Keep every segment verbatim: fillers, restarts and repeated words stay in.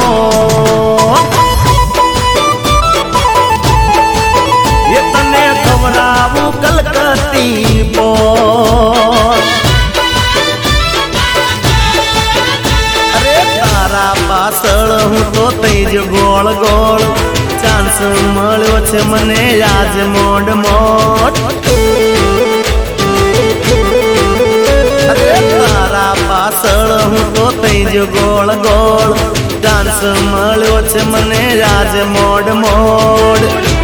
એ તને ખવડાવું કલકત્તી પોર અરે તારા પાછળ હું તો થઈ જ ગોળ ગોળ ચાન્સ મળ્યો છે મને આજ મોડ મોડ અરે તારા પાછળ હું તો થઈ જ ગોળ ગોળ ચાન્સ મળ્યો છે મને આજ મોડ મોડ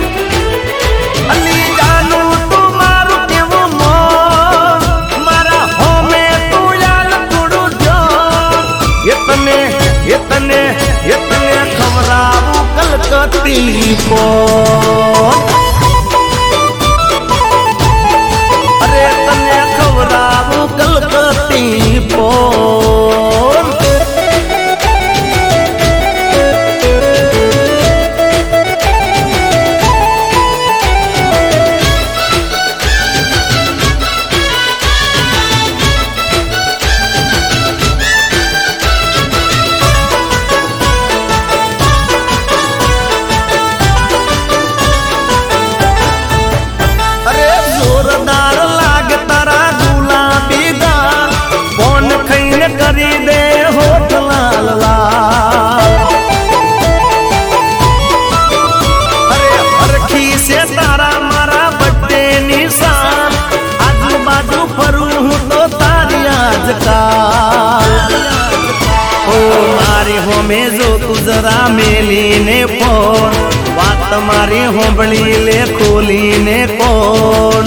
અલી જાનું તું મારું કેવું મોડ મારા હોમે તું યાર થોડું જો એ તને એ તને એ તને ખવડાવું કલકત્તી પોર અરે તને ખવડાવું કલકત્તી પોર કરી દે હોઠ લાલ લાલ અરે હરખી છે તારા મારા બર્થડે નિશાન આજુબાજુ ફરું હું તો તારી આજકાલ ઓ મારી હોમે જો તું જરા મેલીને ફોન વાત મારી હોંભળી લે ખોલીને કોણ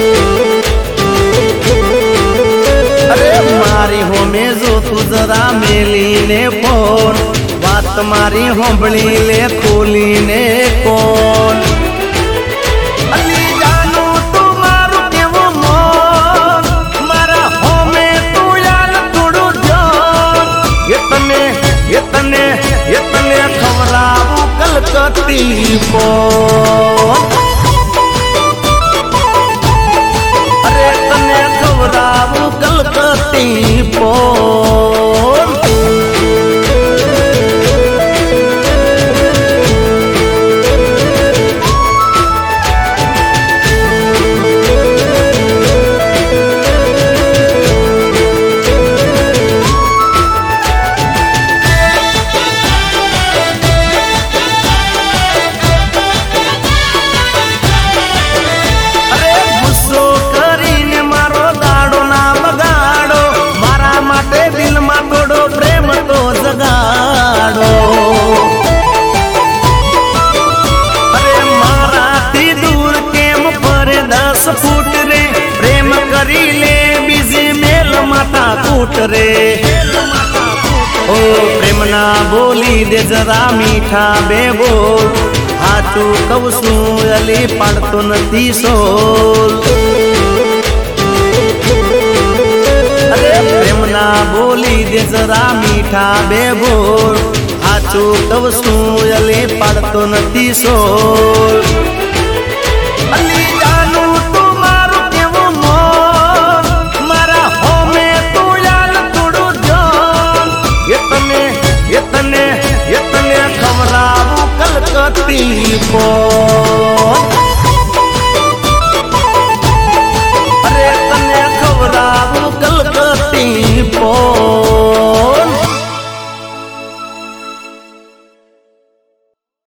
અરે મારી હોમે જો તું જરા મેલીને ફોન વાત મારી હોંભળી લે ખોલીને કોણ અલી જાનું તું મારું કેવું મોન મારા હોમે તું યાર થોડું જોન એ તને એ તને એ તને ખવડાવું કલકત્તી પોર અરે તને ખવડાવું કલકત્તી પોર રે ઓ પ્રેમના બોલી દે જરા મીઠા બે બોલ હાચું કહું છું અલી પાડતો નથી સોલ અરે પ્રેમના બોલી દે જરા મીઠા બે બોલ હાચું કહું છું અલી પાડતો નથી સોલ અલી